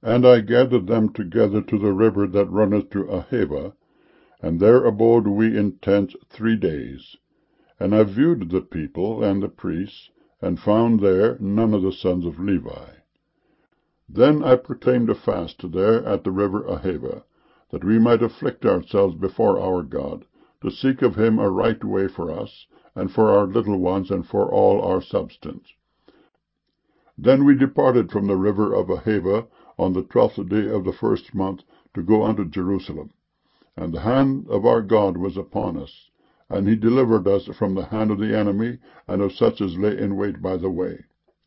And I gathered them together to the river that runneth to Ahava, and there abode we in tents 3 days. And I viewed the people and the priests, and found there none of the sons of Levi. Then I proclaimed a fast there at the river Ahava, that we might afflict ourselves before our God, to seek of him a right way for us, and for our little ones, and for all our substance. Then we departed from the river of Ahava on the 12th day of the 1st month, to go unto Jerusalem. And the hand of our God was upon us, and he delivered us from the hand of the enemy, and of such as lay in wait by the way.